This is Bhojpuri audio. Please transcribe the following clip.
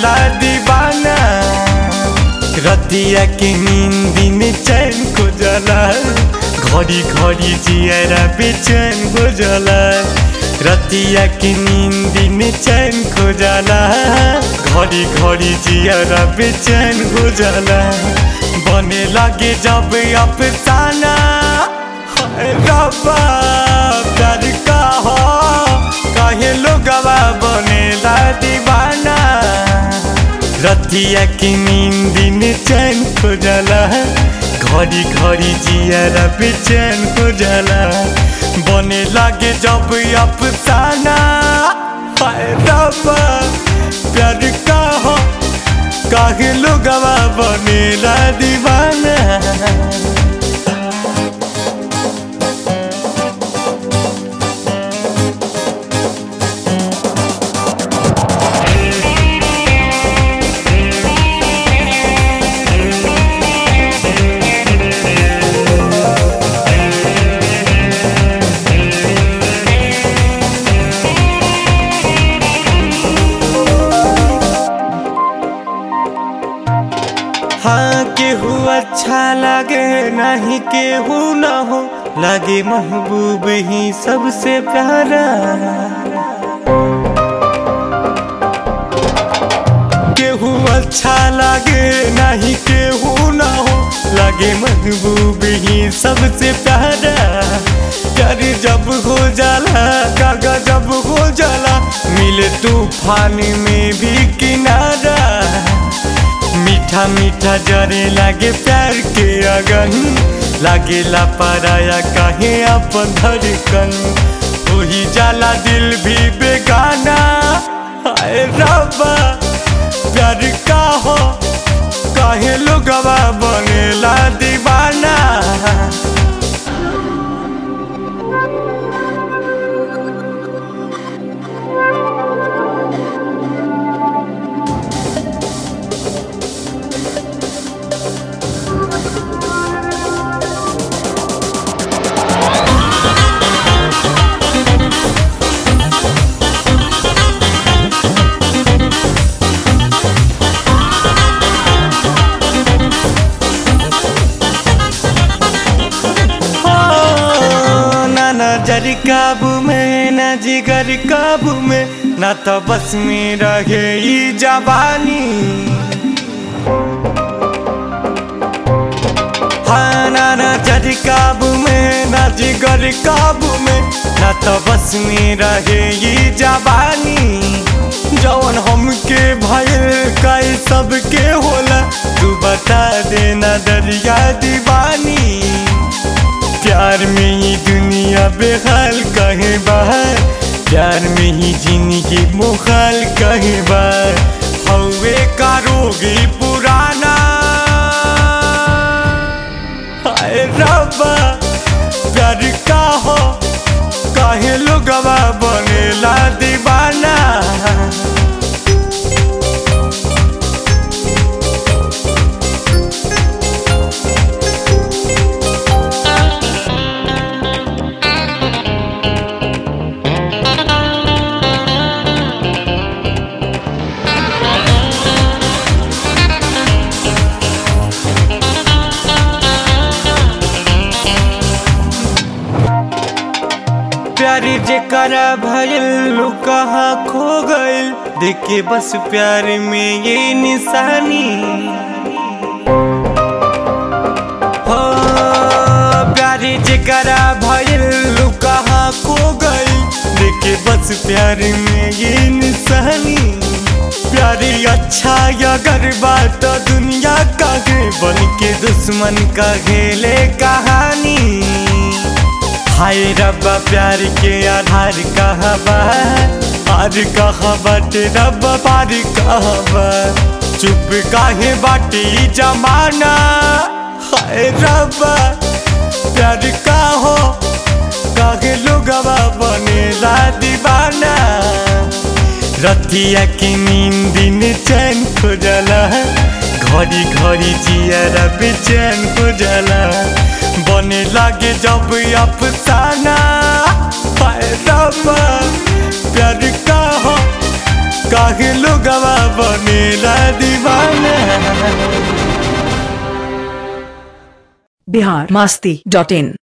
बनेला दीवाना। रतिया के नींद में चैन को जला, घड़ी घड़ी जियरा बेचैन हो जाला। रतिया के नींद में चैन को जाला, घड़ी घड़ी जियरा बेचैन हो जाला। बने लगे जब अफसाना, हाय रब्बा प्यार का हो काहे लोगवा बनेला दीवाना। रतिया की नींद में चैन हो जाला, घड़ी घड़ी जियरा बेचैन हो जाला। बने लगे जब अफसाना, हाय रब्बा प्यार का हो काहे लोगवा बनेला दीवाना। हाँ केहू अच्छा लगे नहीं केहू न हो, लगे महबूब ही सबसे प्यारा। केहू अच्छा लगे नहीं केहू न हो, लगे महबूब ही सबसे प्यारा। प्यार जब हो जाला कागा जब हो जाला, मिले तूफान में भी किनारा। मीठा मीठा जरे लागे प्यार के अगन, लागे लापराया काहे अपन धड़कन। वही जाला दिल भी बेगाना, हाय रब्बा प्यार का हो काहे लोगवा बनेला दीवाना। नजर काबू में न जिगर काबू में, न तो बस में रहे ये जवानी। हाँ ना नजर काबू में न जिगर काबू में, न तो बस में रहे ये जवानी। जौन हमके भइल कई सबके होला, तू बता देना दरिया दीवानी। प्यार में ही दुनिया बेहाल कहे बाहर, प्यार में ही जिंदगी मुखाल कहे बार। हवे का रोगी पुराना, हाय रब्बा प्यार का हो काहे लोगवा बनेला दीवाना। प्यार जेकरा भइल कहाँ खो गइल, देखे बस प्यार में ये निशानी। हो प्यार जेकरा भइल कहाँ खो गइल, देखे बस प्यार में ये निशानी। प्यार अच्छा अगर बात दुनिया का है, बन के दुश्मन का खेले कहानी। हाय रब्बा प्यार के आधार कहाँ बा, पार कहाँ बाटे रब्बा पार कहाँ बा। चुप काहे बाटे जमाना, हाय रब्बा प्यार का हो काहे लोगवा बनेला दीवाना। रतिया की नींद में चैन हो जाला, घड़ी घड़ी जियरा बेचैन हो जाला। बने लगे जब अफसाना, हाय रब्बा प्यार का हो काहे लोगवा बनेला दीवाना। बिहार मस्ती.in